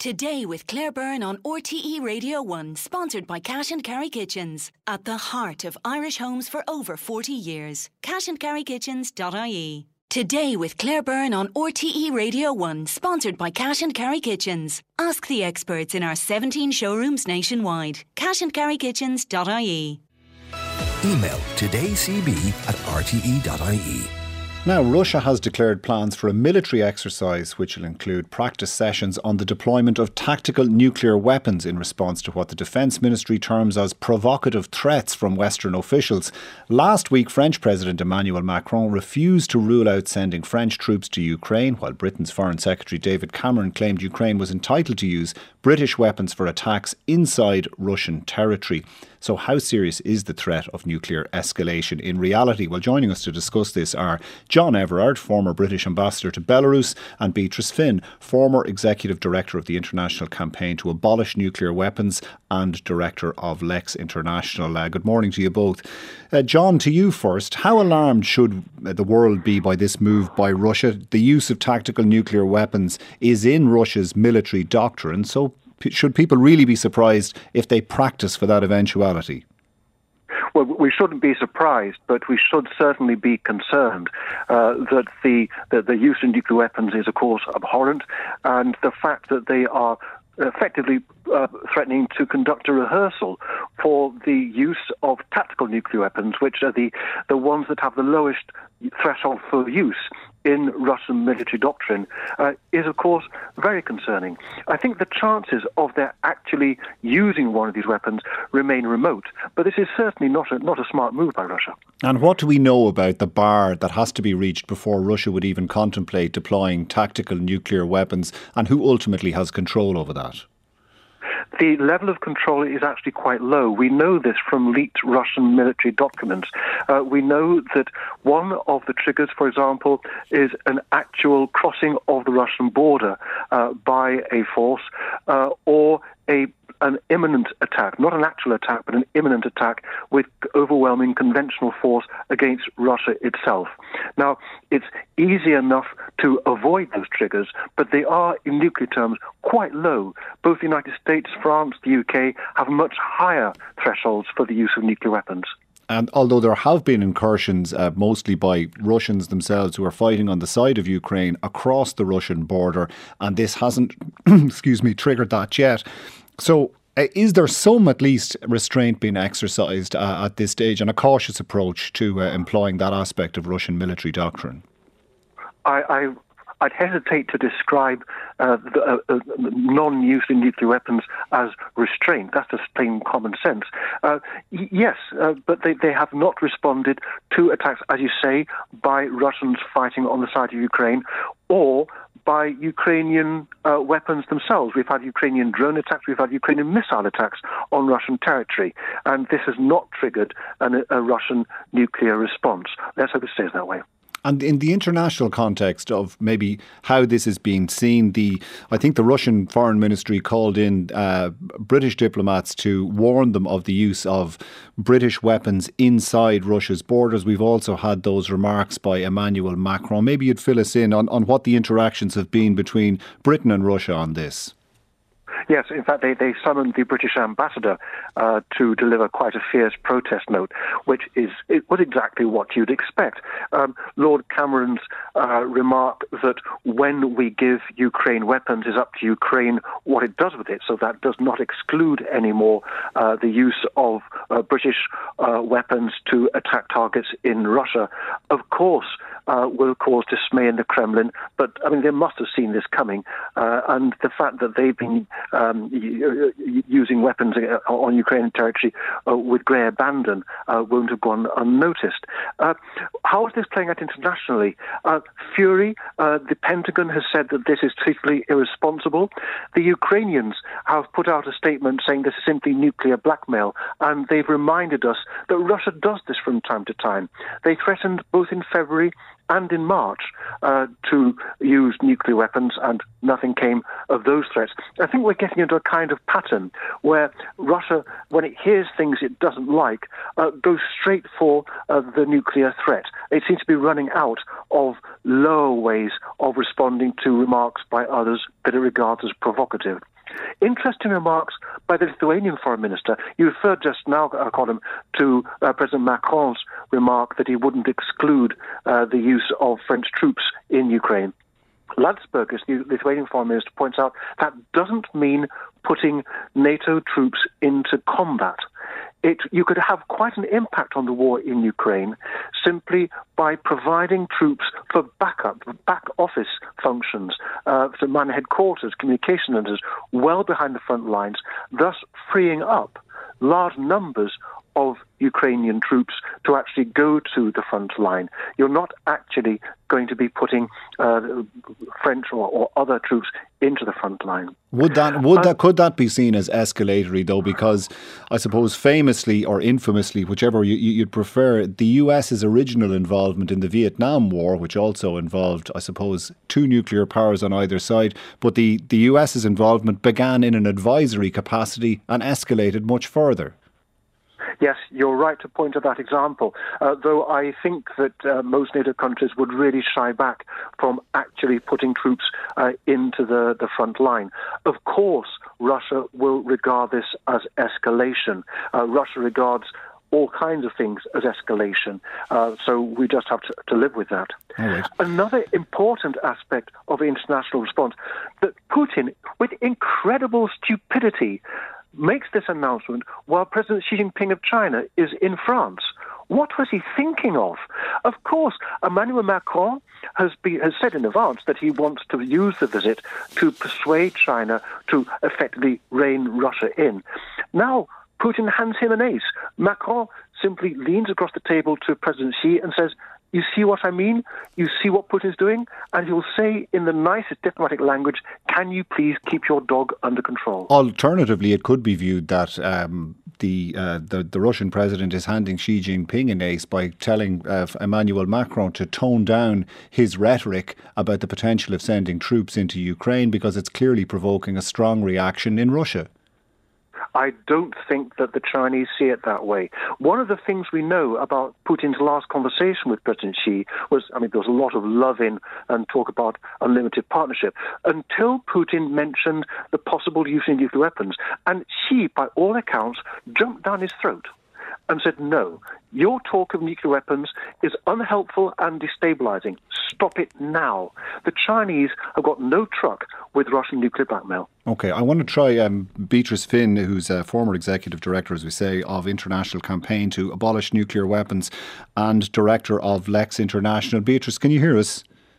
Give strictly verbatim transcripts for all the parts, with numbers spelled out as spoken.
Today with Claire Byrne on R T E Radio one, sponsored by Cash and Carry Kitchens. At the heart of Irish homes for over forty years. cash and carry kitchens dot I E. Today with Claire Byrne on R T E Radio one, sponsored by Cash and Carry Kitchens. Ask the experts in our seventeen showrooms nationwide. cash and carry kitchens dot I E. Email todaycb at r t e dot I E. Now, Russia has declared plans for a military exercise which will include practice sessions on the deployment of tactical nuclear weapons in response to what the Defence Ministry terms as provocative threats from Western officials. Last week, French President Emmanuel Macron refused to rule out sending French troops to Ukraine, while Britain's Foreign Secretary David Cameron claimed Ukraine was entitled to use British weapons for attacks inside Russian territory. So how serious is the threat of nuclear escalation in reality? Well, joining us to discuss this are John Everard, former British ambassador to Belarus, and Beatrice Finn, former executive director of the International Campaign to Abolish Nuclear Weapons and director of Lex International. Uh, good morning to you both. Uh, John, to you first. How alarmed should the world be by this move by Russia? The use of tactical nuclear weapons is in Russia's military doctrine, so should people really be surprised if they practice for that eventuality? Well, we shouldn't be surprised, but we should certainly be concerned uh, that the, the the use of nuclear weapons is, of course, abhorrent, and the fact that they are effectively uh, threatening to conduct a rehearsal for the use of tactical nuclear weapons, which are the, the ones that have the lowest threshold for use in Russian military doctrine, uh, is, of course, very concerning. I think the chances of their actually using one of these weapons remain remote, but this is certainly not a, not a smart move by Russia. And what do we know about the bar that has to be reached before Russia would even contemplate deploying tactical nuclear weapons, and who ultimately has control over that? The level of control is actually quite low. We know this from leaked Russian military documents. Uh, we know that one of the triggers, for example, is an actual crossing of the Russian border uh, by a force uh, or a an imminent attack, not an actual attack, but an imminent attack with overwhelming conventional force against Russia itself. Now, it's easy enough to avoid those triggers, but they are, in nuclear terms, quite low. Both the United States, France, the U K have much higher thresholds for the use of nuclear weapons. And although there have been incursions, uh, mostly by Russians themselves who are fighting on the side of Ukraine across the Russian border, and this hasn't, excuse me, triggered that yet. So uh, is there some, at least, restraint being exercised uh, at this stage, and a cautious approach to uh, employing that aspect of Russian military doctrine? I, I, I'd hesitate to describe uh, the, uh, uh, non-use of nuclear weapons as restraint. That's just plain common sense. Uh, y- yes, uh, but they, they have not responded to attacks, as you say, by Russians fighting on the side of Ukraine, or by Ukrainian uh, weapons themselves. We've had Ukrainian drone attacks, we've had Ukrainian missile attacks on Russian territory, and this has not triggered an, a Russian nuclear response. Let's hope it stays that way. And in the international context of maybe how this is being seen, the I think the Russian Foreign Ministry called in uh, British diplomats to warn them of the use of British weapons inside Russia's borders. We've also had those remarks by Emmanuel Macron. Maybe you'd fill us in on, on what the interactions have been between Britain and Russia on this. Yes, in fact, they, they summoned the British ambassador uh, to deliver quite a fierce protest note, which is it was exactly what you'd expect. Um, Lord Cameron's uh, remark that when we give Ukraine weapons, is up to Ukraine what it does with it, so that does not exclude anymore uh, the use of uh, British uh, weapons to attack targets in Russia, of course, uh, will cause dismay in the Kremlin. But, I mean, they must have seen this coming, uh, and the fact that they've been Um, using weapons on Ukrainian territory uh, with grey abandon uh, won't have gone unnoticed. Uh, how is this playing out internationally? Uh, Fury, uh, the Pentagon has said that this is totally irresponsible. The Ukrainians have put out a statement saying this is simply nuclear blackmail, and they've reminded us that Russia does this from time to time. They threatened both in February and in March uh, to use nuclear weapons, and nothing came of those threats. I think we're getting into a kind of pattern where Russia, when it hears things it doesn't like, uh, goes straight for uh, the nuclear threat. It seems to be running out of lower ways of responding to remarks by others that it regards as provocative. Interesting remarks by the Lithuanian foreign minister. You referred just now, uh, Colin, to uh, President Macron's remark that he wouldn't exclude uh, the use of French troops in Ukraine. Landsbergis, the Lithuanian foreign minister, points out that doesn't mean putting NATO troops into combat. It, you could have quite an impact on the war in Ukraine simply by providing troops for backup, back office functions, uh, to man headquarters, communication centers, well behind the front lines, thus freeing up large numbers of Ukrainian troops to actually go to the front line. You're not actually going to be putting uh, French or, or other troops into the front line. Would that would uh, that could that be seen as escalatory though? Because I suppose famously or infamously, whichever you, you'd prefer, the US's original involvement in the Vietnam War, which also involved, I suppose, two nuclear powers on either side, but the, the US's involvement began in an advisory capacity and escalated much further. Yes, you're right to point to that example, uh, though I think that uh, most NATO countries would really shy back from actually putting troops uh, into the, the front line. Of course, Russia will regard this as escalation. Uh, Russia regards all kinds of things as escalation, uh, so we just have to, to live with that. Right. Another important aspect of the international response, that Putin, with incredible stupidity, makes this announcement while President Xi Jinping of China is in France. What was he thinking of? Of course, Emmanuel Macron has, been, has said in advance that he wants to use the visit to persuade China to effectively rein Russia in. Now, Putin hands him an ace. Macron simply leans across the table to President Xi and says, "You see what I mean? You see what Putin's doing?" And he'll say in the nicest diplomatic language, "Can you please keep your dog under control?" Alternatively, it could be viewed that um, the, uh, the the Russian president is handing Xi Jinping an ace by telling uh, Emmanuel Macron to tone down his rhetoric about the potential of sending troops into Ukraine because it's clearly provoking a strong reaction in Russia. I don't think that the Chinese see it that way. One of the things we know about Putin's last conversation with President Xi was, I mean, there was a lot of love-in and talk about unlimited partnership, until Putin mentioned the possible use of nuclear weapons. And Xi, by all accounts, jumped down his throat and said, "No, your talk of nuclear weapons is unhelpful and destabilizing. Stop it now." The Chinese have got no truck with Russian nuclear blackmail. OK, I want to try um, Beatrice Finn, who's a former executive director, as we say, of International Campaign to Abolish Nuclear Weapons and director of Lex International. Beatrice, can you hear us?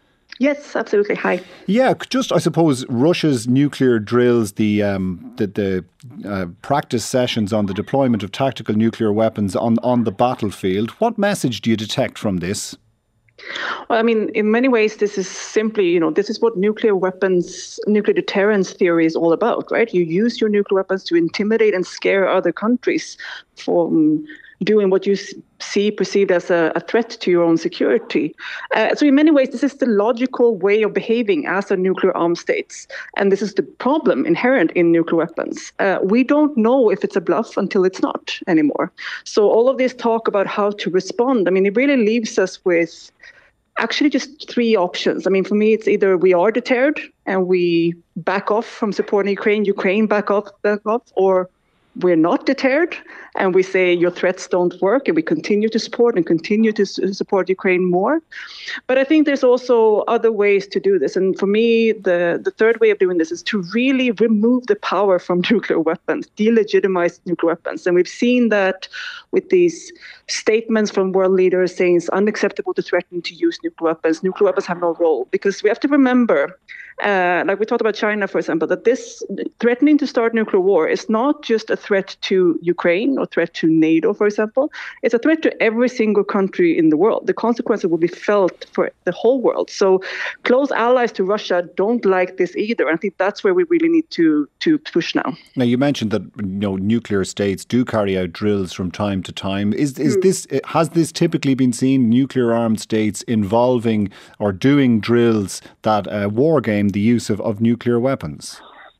Yes, absolutely. Hi. Yeah, just I suppose Russia's nuclear drills, the um, the, the uh, practice sessions on the deployment of tactical nuclear weapons on, on the battlefield. What message do you detect from this? Well, I mean, in many ways, this is simply, you know, this is what nuclear weapons, nuclear deterrence theory is all about, right? You use your nuclear weapons to intimidate and scare other countries from doing what you see perceived as a, a threat to your own security. Uh, so in many ways, this is the logical way of behaving as a nuclear armed states. And this is the problem inherent in nuclear weapons. Uh, we don't know if it's a bluff until it's not anymore. So all of this talk about how to respond, I mean, it really leaves us with actually just three options. I mean, for me, it's either we are deterred and we back off from supporting Ukraine, Ukraine back off, back off, or we're not deterred and we say your threats don't work and we continue to support and continue to support Ukraine more. But I think there's also other ways to do this. And for me, the, the third way of doing this is to really remove the power from nuclear weapons, delegitimize nuclear weapons. And we've seen that with these statements from world leaders saying it's unacceptable to threaten to use nuclear weapons. Nuclear weapons have no role. Because we have to remember, uh, like we talked about China, for example, that this threatening to start nuclear war is not just a threat to Ukraine or threat to NATO, for example. It's a threat to every single country in the world. The consequences will be felt for the whole world. So close allies to Russia don't like this either. I think that's where we really need to to push now. Now, you mentioned that, you know, nuclear states do carry out drills from time to time. Is is mm. this has this typically been seen, nuclear armed states involving or doing drills that uh, war game the use of, of nuclear weapons?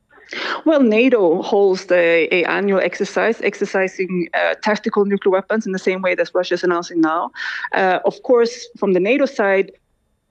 Well, NATO holds the a annual exercise, exercising uh, tactical nuclear weapons in the same way that Russia is announcing now. Uh, of course, from the NATO side,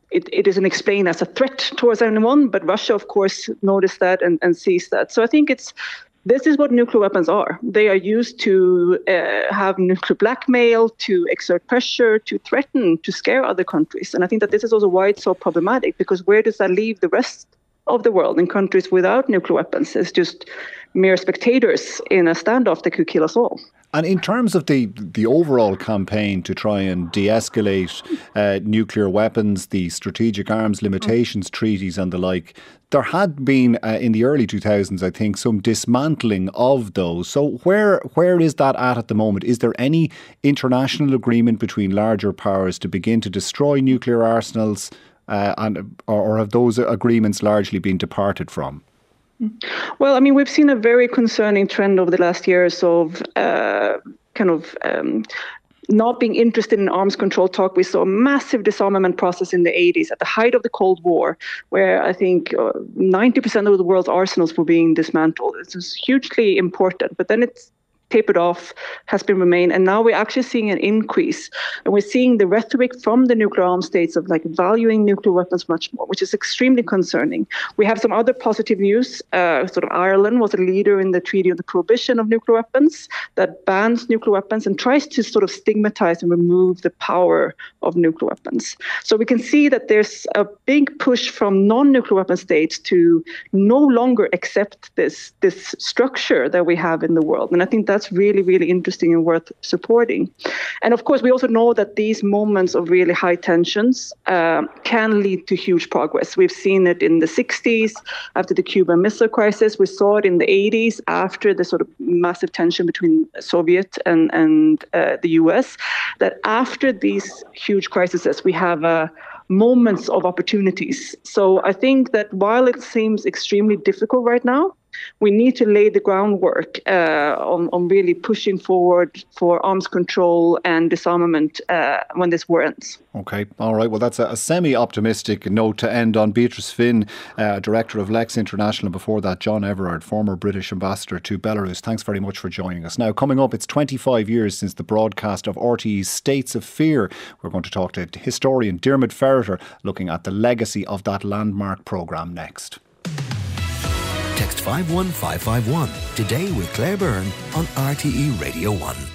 it, it isn't explained as a threat towards anyone, but Russia, of course, noticed that and, and sees that. So I think it's this is what nuclear weapons are. They are used to uh, have nuclear blackmail, to exert pressure, to threaten, to scare other countries. And I think that this is also why it's so problematic, because where does that leave the rest of the world in countries without nuclear weapons? It's just mere spectators in a standoff that could kill us all. And in terms of the the overall campaign to try and de-escalate uh, nuclear weapons, the strategic arms limitations treaties and the like, there had been uh, in the early two thousands, I think, some dismantling of those. So where where is that at at the moment? Is there any international agreement between larger powers to begin to destroy nuclear arsenals, uh, and or, or have those agreements largely been departed from? Well, I mean, we've seen a very concerning trend over the last years of uh, kind of um, not being interested in arms control talk. We saw a massive disarmament process in the eighties at the height of the Cold War, where I think uh, ninety percent of the world's arsenals were being dismantled. This is hugely important, but then it's tapered off, has been remained, and now we're actually seeing an increase, and we're seeing the rhetoric from the nuclear armed states of like valuing nuclear weapons much more, which is extremely concerning. We have some other positive news. Uh, sort of Ireland was a leader in the Treaty of the Prohibition of Nuclear Weapons that bans nuclear weapons and tries to sort of stigmatize and remove the power of nuclear weapons. So we can see that there's a big push from non-nuclear weapon states to no longer accept this this structure that we have in the world, and I think that That's really, really interesting and worth supporting. And of course, we also know that these moments of really high tensions uh, can lead to huge progress. We've seen it in the sixties after the Cuban Missile Crisis. We saw it in the eighties after the sort of massive tension between Soviet and, and uh, the U S, that after these huge crises, we have a moments of opportunities. So I think that while it seems extremely difficult right now, we need to lay the groundwork uh, on, on really pushing forward for arms control and disarmament uh, when this war ends. OK, all right. Well, that's a, a semi-optimistic note to end on. Beatrice Finn, uh, Director of Lex International, and before that, John Everard, former British Ambassador to Belarus. Thanks very much for joining us. Now, coming up, it's twenty-five years since the broadcast of R T E's States of Fear. We're going to talk to historian Diarmuid Ferriter, looking at the legacy of that landmark programme next. Text five one five five one today with Claire Byrne on R T E Radio one.